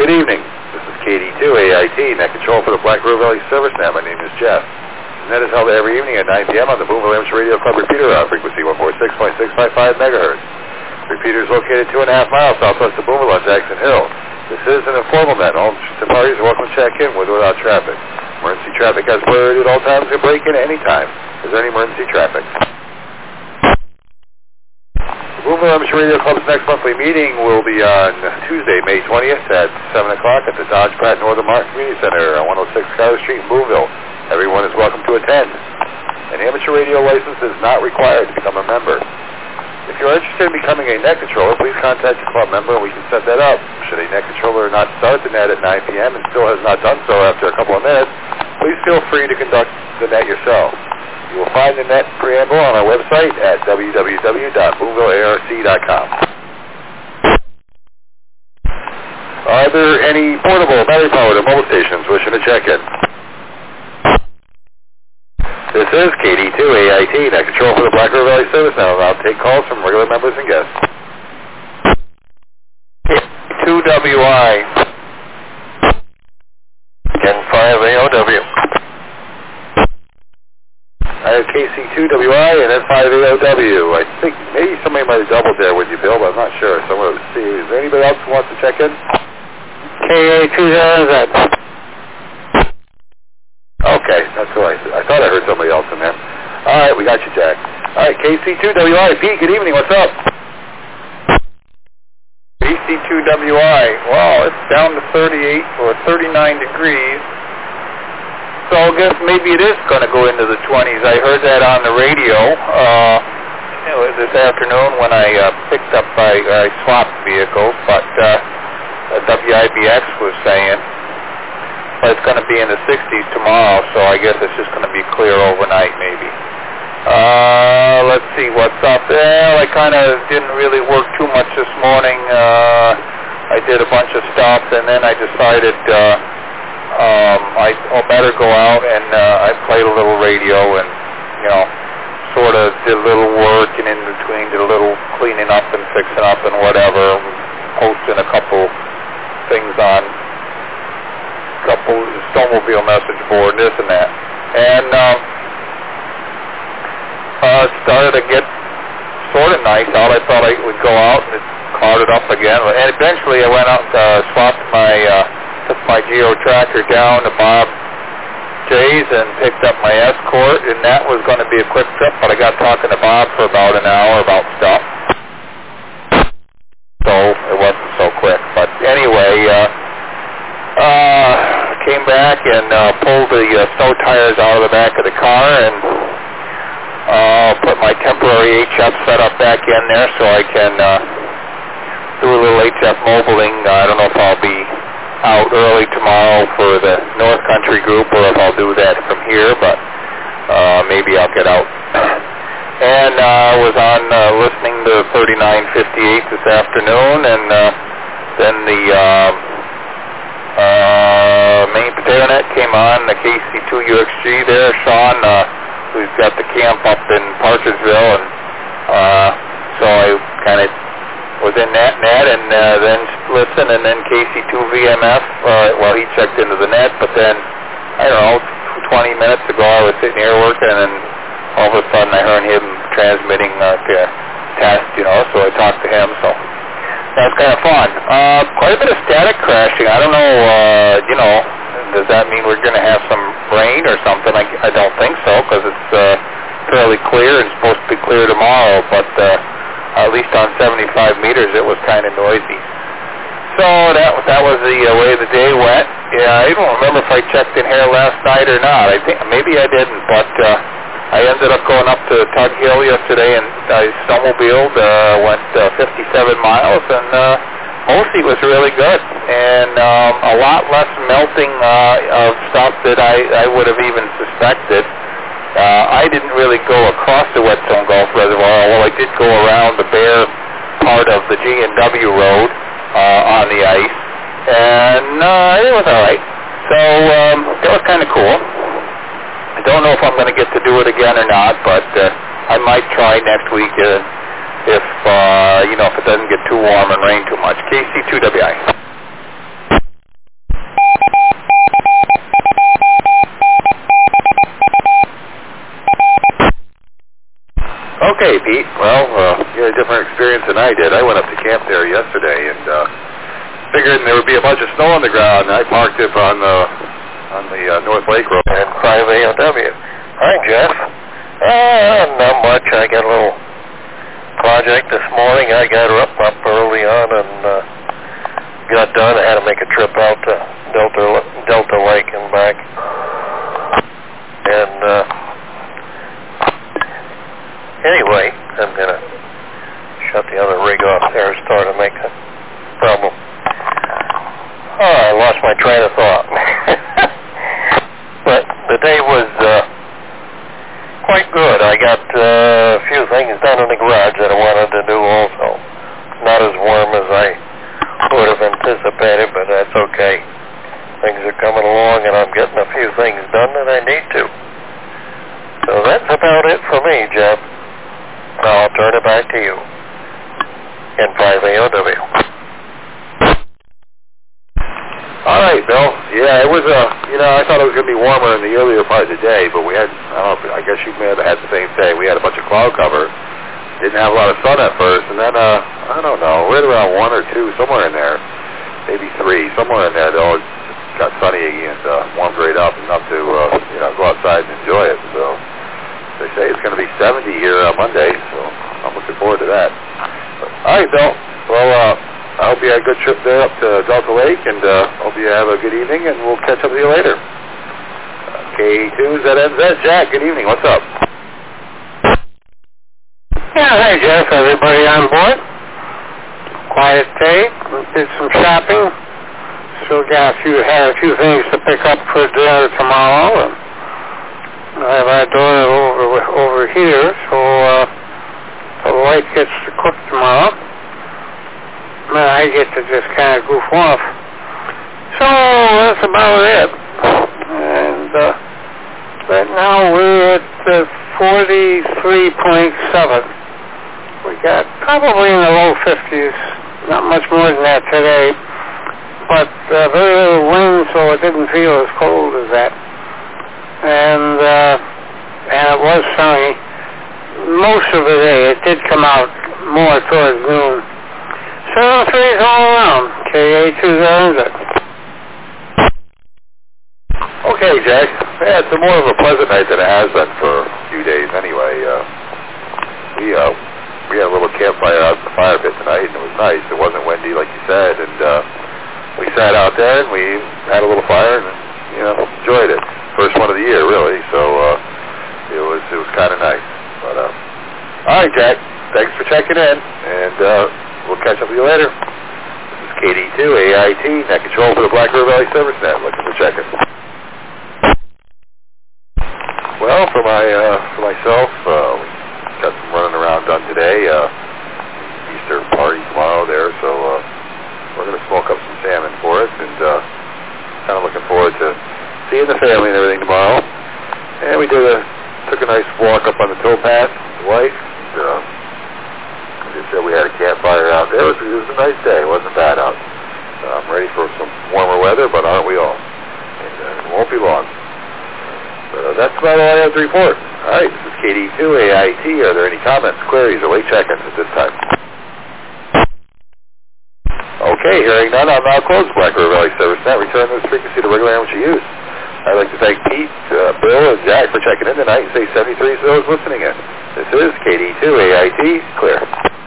Good evening. This is KD2AIT, Net Control for the Black River Valley Service Now. My name is Jeff. Net is held every evening at 9 p.m. on the Boonville Amateur Radio Club repeater on frequency 146.655 megahertz. Repeater is located 2.5 miles southwest of Boonville on Jackson Hill. This is an informal net. All interested parties are welcome to check in with or without traffic. Emergency traffic has priority at all times and break in any time. Is there any emergency traffic? The Boonville Amateur Radio Club's next monthly meeting will be on Tuesday, May 20th at 7 o'clock at the Dodge Pratt Northern Market Community Center on 106 Schuyler Street in Boonville. Everyone is welcome to attend. An amateur radio license is not required to become a member. If you are interested in becoming a net controller, please contact your club member and we can set that up. Should a net controller not start the net at 9 p.m. and still has not done so after a couple of minutes, please feel free to conduct the net yourself. You will find the net preamble on our website at www.boonvillearc.com. Are there any portable, battery-powered, or mobile stations wishing to check in? This is KD2AIT, Net Control for the Black River Valley Service Now. I'll take calls from regular members and guests. K2WI and 5AOW. I have KC2WI and N5AOW. I think maybe somebody might have doubled there with you, Bill, but I'm not sure. So let's see. Is there anybody else who wants to check in? KA20Z. Okay, that's right. I thought I heard somebody else in there. All right, we got you, Jack. All right, KC2WI. Pete, good evening. What's up? KC2WI. Well, it's down to 38 or 39 degrees. So I guess maybe it is going to go into the 20s. I heard that on the radio this afternoon when I picked up I swapped vehicles, but WIBX was saying it's going to be in the 60s tomorrow, so I guess it's just going to be clear overnight maybe. Let's see what's up. Well, I kind of didn't really work too much this morning. I did a bunch of stuff, and then I decided I better go out, and I played a little radio and, sort of did a little work, and in between did a little cleaning up and fixing up and whatever, posting a couple things on a couple snowmobile message board, this and that. And it started to get sort of nice out. I thought I would go out and it caught it up again. And eventually I went out and swapped took my Geo tractor down to Bob Jay's and picked up my Escort, and that was going to be a quick trip, but I got talking to Bob for about an hour about stuff, so it wasn't so quick. But anyway, came back and pulled the snow tires out of the back of the car and put my temporary HF setup back in there so I can do a little HF mobiling. I don't know if I'll be out early tomorrow for the North Country group or if I'll do that from here, but maybe I'll get out. And was on listening to 3958 this afternoon, and then the main potato net came on, the KC2UXG there. Sean, who's got the camp up in Partridgeville, and so I kind of was in that net and then listened, and then KC2VMF, well, he checked into the net, but then, I don't know, 20 minutes ago I was sitting here working, and all of a sudden I heard him transmitting to test, so I talked to him, so that was kind of fun. Quite a bit of static crashing. I don't know, does that mean we're going to have some rain or something? I don't think so, because it's fairly clear and supposed to be clear tomorrow, but at least on 75 meters it was kind of noisy. So that was the way the day went. Yeah, I don't remember if I checked in here last night or not. I think maybe I didn't, but I ended up going up to Tug Hill yesterday and I snowmobiled, went 57 miles, and mostly it was really good. And a lot less melting of stuff that I would have even suspected. I didn't really go across the Whetstone Gulf Reservoir, although I did go around the bare part of the G&W road on the ice, and it was all right. So that was kind of cool. I don't know if I'm going to get to do it again or not, but I might try next week if it doesn't get too warm and rain too much. KC2WI. Okay, Pete. Well, you had a different experience than I did. I went up to camp there yesterday and figured there would be a bunch of snow on the ground. And I parked it on the North Lake Road. And 5 AOW. Hi, Jeff. Not much. I got a little project this morning. I got her up early on and got done. I had to make a trip out to Delta Lake and back. And anyway, I'm going to shut the other rig off there and start to make a problem. Oh, I lost my train of thought. But the day was quite good. I got a few things done in the garage that I wanted to do also. Not as warm as I would have anticipated, but that's okay. Things are coming along and I'm getting a few things done that I need to. So that's about it for me, Jeff. Now I'll turn it back to you. In 5 AOW. All right, Bill. Yeah, it was I thought it was going to be warmer in the earlier part of the day, but we had, I guess you may have had the same day. We had a bunch of cloud cover. Didn't have a lot of sun at first, and then, I don't know, right around 1 or 2, somewhere in there, maybe 3, somewhere in there, though, it got sunny and warmed right up enough to, go outside and enjoy it. So they say it's going to be 70 here on Monday, so I'm looking forward to that. All right, Bill. Well, I hope you had a good trip there up to Delta Lake, and hope you have a good evening, and we'll catch up with you later. K2ZNZ, Jack, good evening. What's up? Yeah, hi, Jeff. Everybody on board? Quiet day. Did some shopping. Still had a few things to pick up for dinner tomorrow. And I have our daughter over here, so the wife gets to cook tomorrow. I get to just kind of goof off. So that's about it. And right now we're at 43.7. We got probably in the low 50s, not much more than that today. But very little wind, so it didn't feel as cold as that. And it was sunny most of the day. It did come out more towards noon. 703s all around. KA2ZNZ. Okay, Jack. Yeah, it's more of a pleasant night than it has been for a few days anyway. We had a little campfire out in the fire pit tonight, and it was nice. It wasn't windy, like you said, and we sat out there, and we had a little fire, and, enjoyed it. First one of the year, really, so it was kind of nice. But, all right, Jack. Thanks for checking in, and we'll catch up with you later. This is KD2 AIT, net control for the Black River Valley Service Net. Looking for check-in. Well, for myself, we got some running around done today. Easter party tomorrow there, so we're going to smoke up some salmon for us, and kind of looking forward to seeing the family and everything tomorrow. And we took a nice walk up on the towpath with the wife. Like I said, we had a campfire out there. It was a nice day. It wasn't bad out. I'm ready for some warmer weather, but aren't we all? And it won't be long. So that's about all I have to report. All right, this is KD2 AIT. Are there any comments, queries, or late check-ins at this time? Okay, hearing none, I'll now close Black River Valley Service Net. Return this frequency to regular which you use. I'd like to thank Pete, Bill, and Jack for checking in tonight and say 73 to those listening in. This is KD2 AIT. Clear.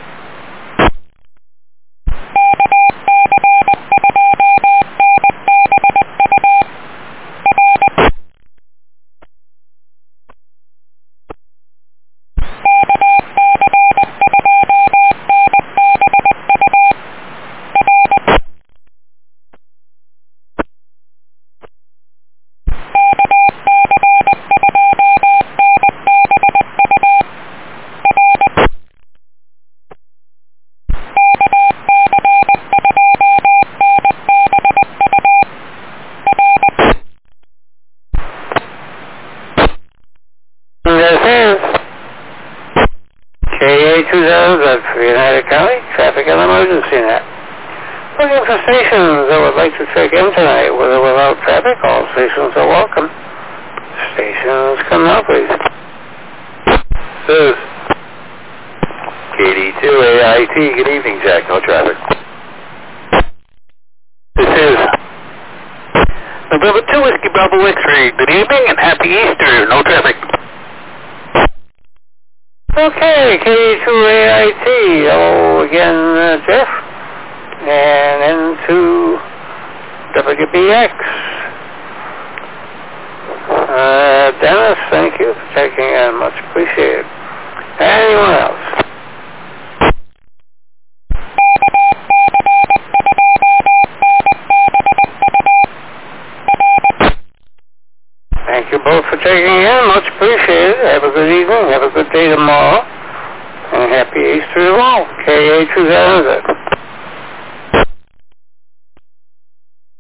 United County Traffic and Emergency Net. Looking for stations that would like to check in tonight with or without traffic. All stations are welcome. Stations come now, please. This is KD2AIT, good evening, Jack. No traffic. This is November 2 Whiskey Bravo X-Ray. Good evening and happy Easter. No traffic. Okay, KD2AIT. Hello again, Jeff. And into WBX. Dennis, thank you for checking in. Much appreciated. Anyone else? Thank you both for checking in. Much appreciated. Have a good evening. Have a good day tomorrow. And happy Easter to all. KA2000.